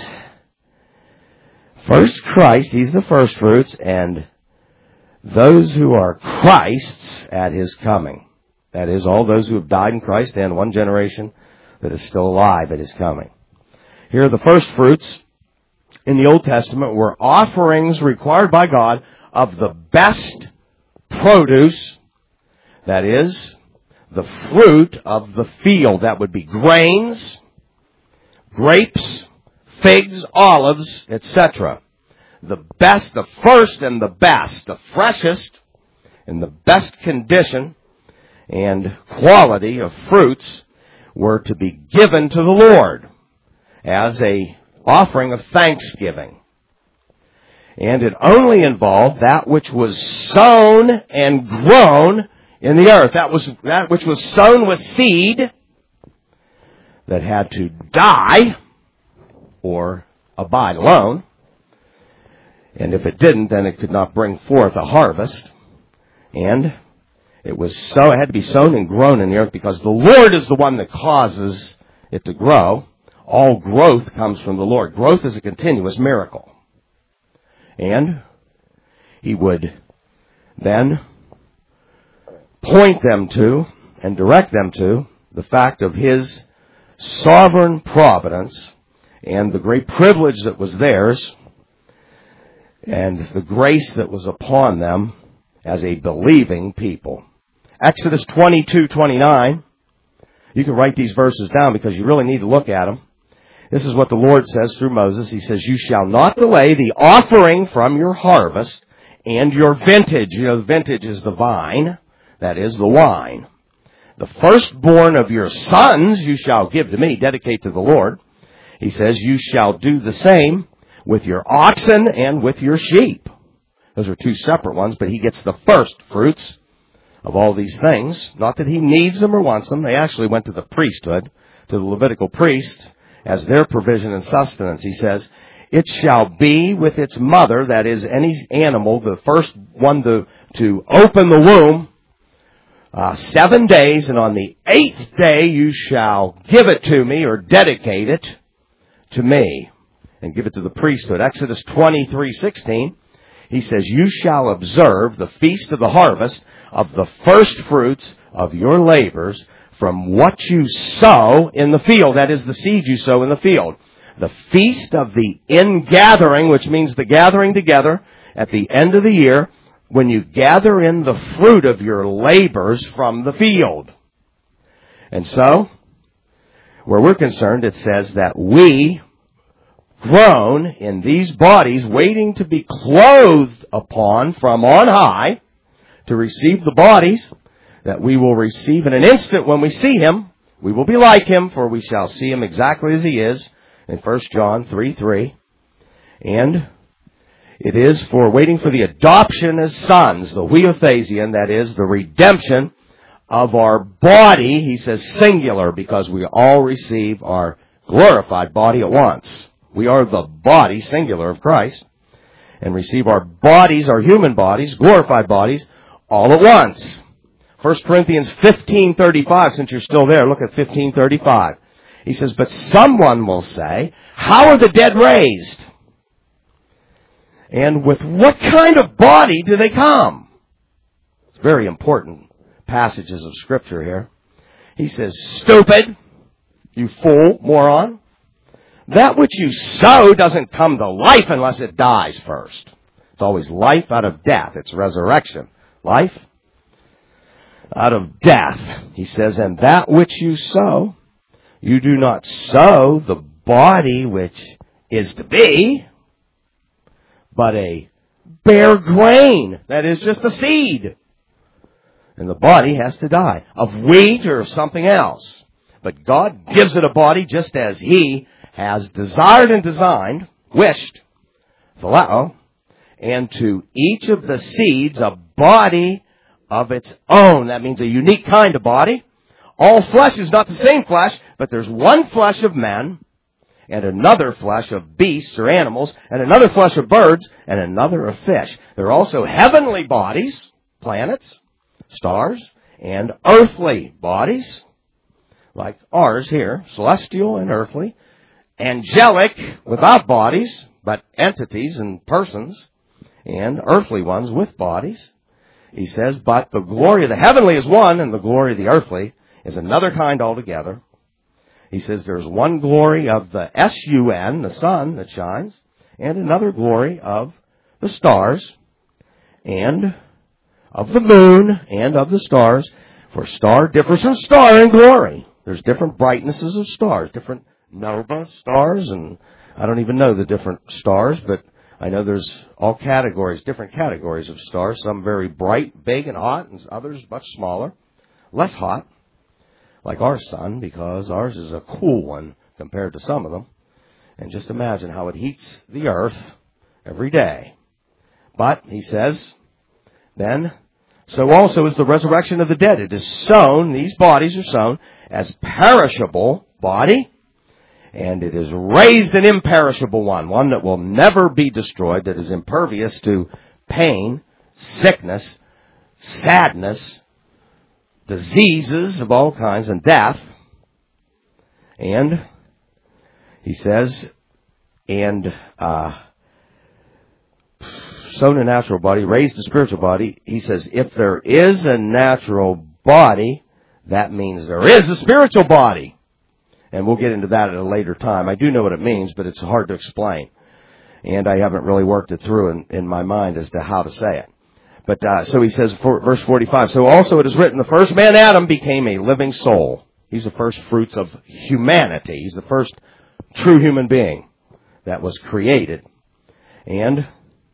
first Christ, he's the first fruits, and those who are Christ's at his coming. That is, all those who have died in Christ and one generation that is still alive at his coming. Here, the first fruits in the Old Testament were offerings required by God of the best produce, that is, the fruit of the field. That would be grains, grapes, figs, olives, etc. The best, the first and the best, the freshest and the best condition and quality of fruits were to be given to the Lord as a offering of thanksgiving. And it only involved that which was sown and grown in the earth. That which was sown with seed that had to die or abide alone. And if it didn't, then it could not bring forth a harvest. And it had to be sown and grown in the earth because the Lord is the one that causes it to grow. All growth comes from the Lord. Growth is a continuous miracle. And he would then point them to and direct them to the fact of his sovereign providence and the great privilege that was theirs and the grace that was upon them as a believing people. Exodus 22:29. You can write these verses down because you really need to look at them. This is what the Lord says through Moses. He says, you shall not delay the offering from your harvest and your vintage. You know, the vintage is the vine. That is the wine. The firstborn of your sons you shall give to me, dedicate to the Lord. He says, you shall do the same with your oxen and with your sheep. Those are two separate ones, but he gets the first fruits of all these things. Not that he needs them or wants them. They actually went to the priesthood, to the Levitical priest, as their provision and sustenance. He says, it shall be with its mother, that is any animal, the first one to open the womb, 7 days, and on the 8th day you shall give it to me, or dedicate it to me, and give it to the priesthood. Exodus 23:16, he says, you shall observe the feast of the harvest of the first fruits of your labors from what you sow in the field. That is the seed you sow in the field. The feast of the ingathering, which means the gathering together at the end of the year, when you gather in the fruit of your labors from the field. And so, where we're concerned, it says that we, grown in these bodies, waiting to be clothed upon from on high, to receive the bodies that we will receive in an instant when we see him. We will be like him, for we shall see him exactly as he is, in 1 John 3:3. And it is for waiting for the adoption as sons, the huiothesion, that is, the redemption of our body. He says singular, because we all receive our glorified body at once. We are the body, singular, of Christ, and receive our bodies, our human bodies, glorified bodies, all at once. 1 Corinthians 15:35, since you're still there, look at 15:35. He says, but someone will say, how are the dead raised? And with what kind of body do they come? It's very important passages of Scripture here. He says, stupid, you fool, moron. That which you sow doesn't come to life unless it dies first. It's always life out of death. It's resurrection. Life out of death. He says, and that which you sow, you do not sow the body which is to be, but a bare grain. That is just a seed. And the body has to die. Of wheat or of something else. But God gives it a body just as he has desired and designed, wished, phileo, and to each of the seeds a body of its own. That means a unique kind of body. All flesh is not the same flesh, but there's one flesh of men, and another flesh of beasts or animals, and another flesh of birds, and another of fish. There are also heavenly bodies, planets, stars, and earthly bodies, like ours here, celestial and earthly, angelic, without bodies, but entities and persons, and earthly ones with bodies. He says, but the glory of the heavenly is one, and the glory of the earthly is another kind altogether. He says there's one glory of the sun, the sun that shines, and another glory of the stars, and of the moon, and of the stars. For star differs from star in glory. There's different brightnesses of stars, different nova stars, and I don't even know the different stars, but I know there's all categories, different categories of stars. Some very bright, big, and hot, and others much smaller, less hot, like our sun, because ours is a cool one compared to some of them. And just imagine how it heats the earth every day. But, he says, then, so also is the resurrection of the dead. It is sown, these bodies are sown, as perishable body, and it is raised an imperishable one that will never be destroyed, that is impervious to pain, sickness, sadness, diseases of all kinds, and death. And he says, and sown a natural body, raised a spiritual body. He says, if there is a natural body, that means there is a spiritual body. And we'll get into that at a later time. I do know what it means, but it's hard to explain. And I haven't really worked it through in my mind as to how to say it. But so he says, verse 45, so also it is written, the first man, Adam, became a living soul. He's the first fruits of humanity. He's the first true human being that was created. And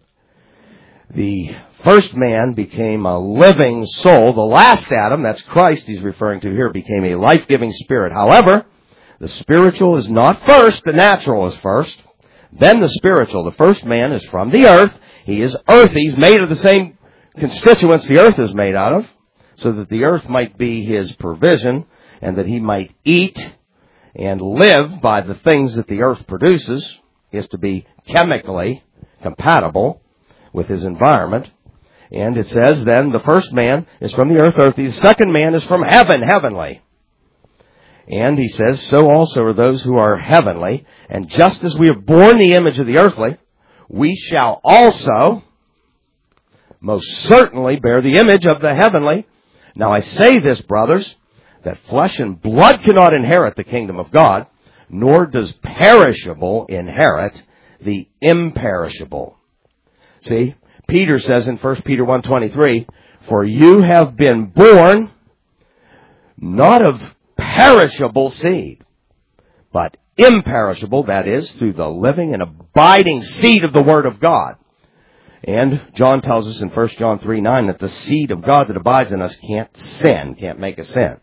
the first man became a living soul. The last Adam, that's Christ he's referring to here, became a life-giving spirit. However, the spiritual is not first, the natural is first. Then the spiritual. The first man is from the earth. He is earthy. He's made of the same constituents the earth is made out of, so that the earth might be his provision and that he might eat and live by the things that the earth produces. He has to be chemically compatible with his environment. And it says then the first man is from the earth, earthy. The second man is from heaven, heavenly. And he says, so also are those who are heavenly. And just as we have borne the image of the earthly, we shall also most certainly bear the image of the heavenly. Now I say this, brothers, that flesh and blood cannot inherit the kingdom of God, nor does perishable inherit the imperishable. See, Peter says in 1 Peter 1:23, for you have been born not of perishable seed, but imperishable, that is, through the living and abiding seed of the Word of God. And John tells us in 1 John 3:9 that the seed of God that abides in us can't sin, can't make a sin.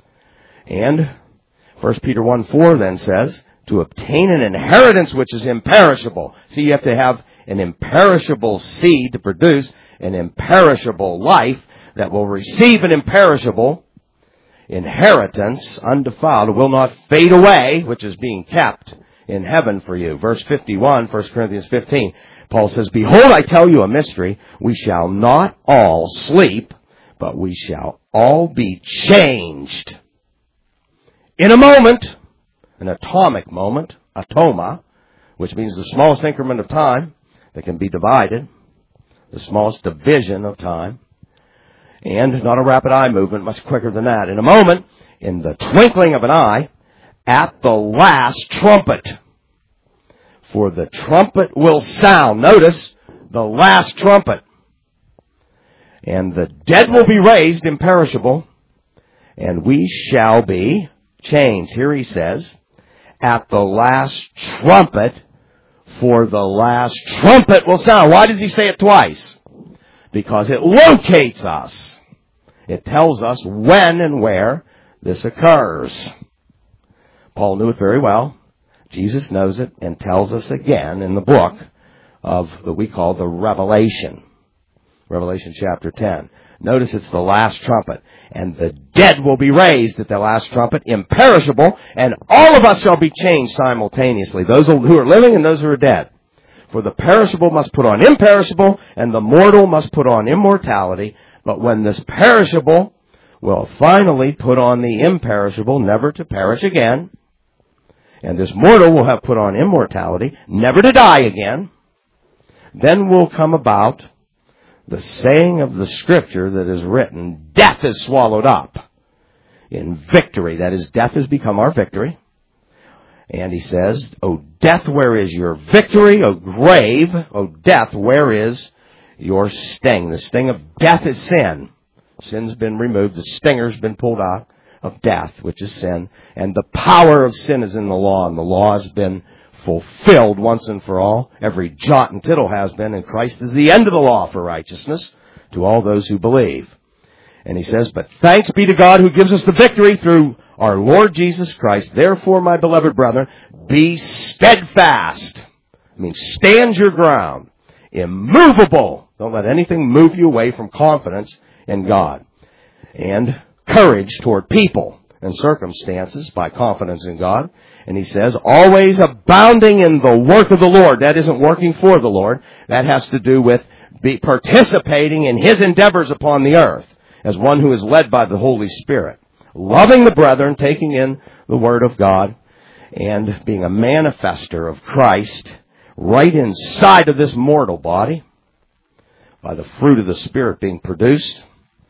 And 1 Peter 1:4 then says, to obtain an inheritance which is imperishable. See, you have to have an imperishable seed to produce an imperishable life that will receive an imperishable inheritance, undefiled, will not fade away, which is being kept in heaven for you. Verse 51, 1 Corinthians 15, Paul says, behold, I tell you a mystery. We shall not all sleep, but we shall all be changed. In a moment, an atomic moment, atoma, which means the smallest increment of time that can be divided, the smallest division of time, and not a rapid eye movement, much quicker than that. In a moment, in the twinkling of an eye, at the last trumpet. For the trumpet will sound. Notice, the last trumpet. And the dead will be raised imperishable, and we shall be changed. Here he says, at the last trumpet, for the last trumpet will sound. Why does he say it twice? Because it locates us. It tells us when and where this occurs. Paul knew it very well. Jesus knows it and tells us again in the book of that we call the Revelation. Revelation chapter 10. Notice it's the last trumpet. And the dead will be raised at the last trumpet, imperishable, and all of us shall be changed simultaneously. Those who are living and those who are dead. For the perishable must put on imperishable, and the mortal must put on immortality. But when this perishable will finally put on the imperishable, never to perish again, and this mortal will have put on immortality, never to die again, then will come about the saying of the Scripture that is written, death is swallowed up in victory. That is, death has become our victory. And he says, O death, where is your victory? O grave, O death, where is your sting? The sting of death is sin. Sin's been removed. The stinger's been pulled out of death, which is sin. And the power of sin is in the law, and the law has been fulfilled once and for all. Every jot and tittle has been, and Christ is the end of the law for righteousness to all those who believe. And he says, but thanks be to God who gives us the victory through our Lord Jesus Christ. Therefore, my beloved brethren, be steadfast. I mean, stand your ground. Immovable. Don't let anything move you away from confidence in God. And courage toward people and circumstances by confidence in God. And he says, always abounding in the work of the Lord. That isn't working for the Lord. That has to do with participating in His endeavors upon the earth as one who is led by the Holy Spirit. Loving the brethren, taking in the Word of God, and being a manifester of Christ right inside of this mortal body by the fruit of the Spirit being produced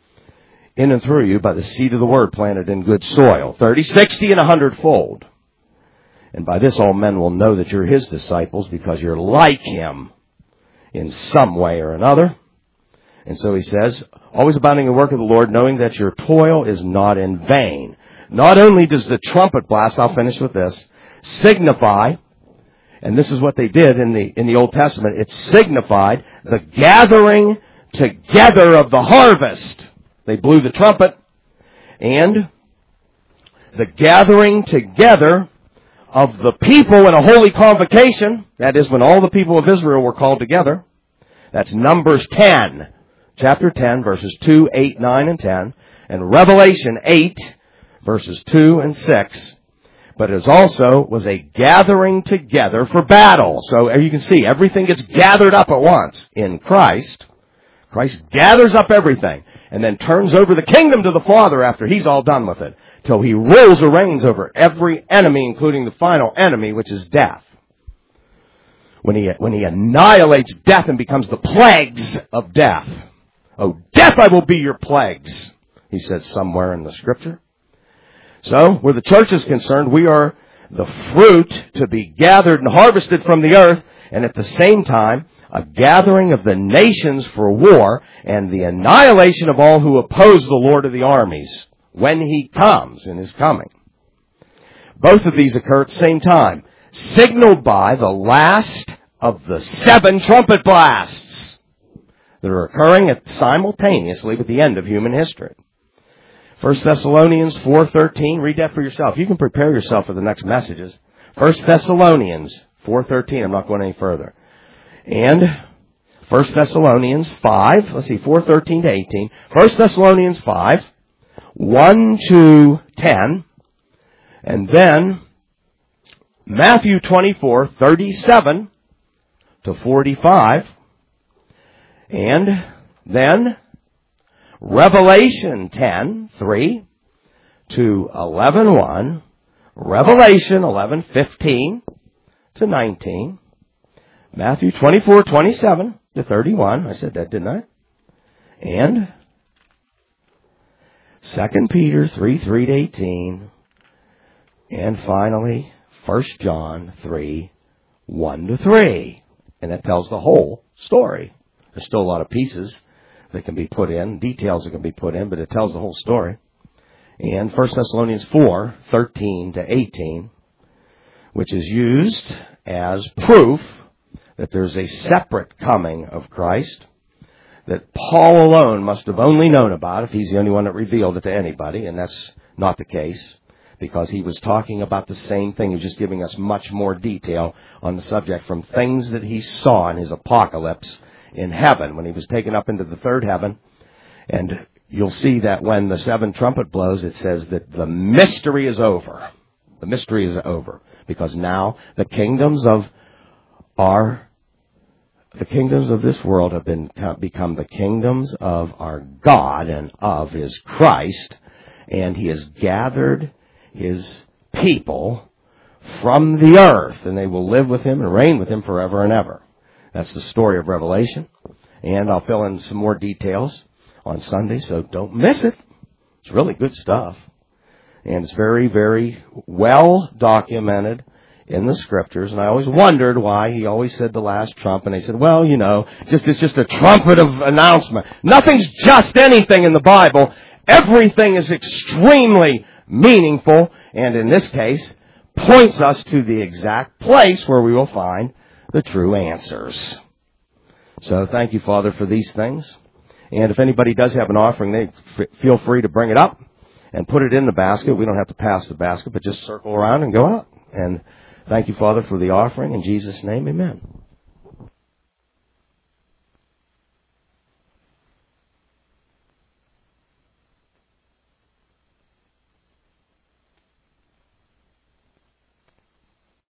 in and through you by the seed of the Word planted in good soil, 30, 60, and 100-fold. And by this all men will know that you're His disciples because you're like Him in some way or another. And so he says, always abounding in the work of the Lord, knowing that your toil is not in vain. Not only does the trumpet blast, I'll finish with this, signify, and this is what they did in the Old Testament, it signified the gathering together of the harvest. They blew the trumpet, and the gathering together of the people in a holy convocation, that is when all the people of Israel were called together. That's Numbers 10, chapter 10, verses 2, 8, 9, and 10, and Revelation 8, verses 2 and 6. But it also was a gathering together for battle. So you can see, everything gets gathered up at once. In Christ, Christ gathers up everything and then turns over the kingdom to the Father after He's all done with it, till He rules or reigns over every enemy, including the final enemy, which is death. When he annihilates death and becomes the plagues of death. Oh, death, I will be your plagues, He says somewhere in the Scripture. So, where the church is concerned, we are the fruit to be gathered and harvested from the earth, and at the same time, a gathering of the nations for war and the annihilation of all who oppose the Lord of the armies when He comes in His coming. Both of these occur at the same time, signaled by the last of the 7 trumpet blasts that are occurring simultaneously with the end of human history. 1 Thessalonians 4:13, read that for yourself. You can prepare yourself for the next messages. 1 Thessalonians 4:13, I'm not going any further. And 1 Thessalonians 5, 4:13 to 18. 1 Thessalonians 5, 1 to 10. And then Matthew 24:37 to 45. And then Revelation 10:3 to 11:1. Revelation 11:15 to 19. Matthew 24:27 to 31. I said that, didn't I? And 2 Peter 3:3 to 18. And finally, 1 John 3:1 to 3. And that tells the whole story. There's still a lot of pieces that can be put in, details that can be put in, but it tells the whole story. And 1 Thessalonians 4:13 to 18, which is used as proof that there's a separate coming of Christ that Paul alone must have only known about if he's the only one that revealed it to anybody, and that's not the case, because he was talking about the same thing. He was just giving us much more detail on the subject from things that he saw in his apocalypse in heaven when he was taken up into the third heaven. And you'll see that when the 7 trumpet blows, it says that the mystery is over. The mystery is over, because now the kingdoms of this world have become the kingdoms of our God and of His Christ, and He has gathered His people from the earth, and they will live with Him and reign with Him forever and ever. That's the story of Revelation, and I'll fill in some more details on Sunday, so don't miss it. It's really good stuff, and it's very, very well documented in the Scriptures. And I always wondered why He always said the last trump, and they said, well, it's just a trumpet of announcement. Nothing's just anything in the Bible. Everything is extremely meaningful, and in this case, points us to the exact place where we will find the true answers. So thank you, Father, for these things. And if anybody does have an offering, they feel free to bring it up and put it in the basket. We don't have to pass the basket, but just circle around and go out. And thank you, Father, for the offering. In Jesus' name, amen.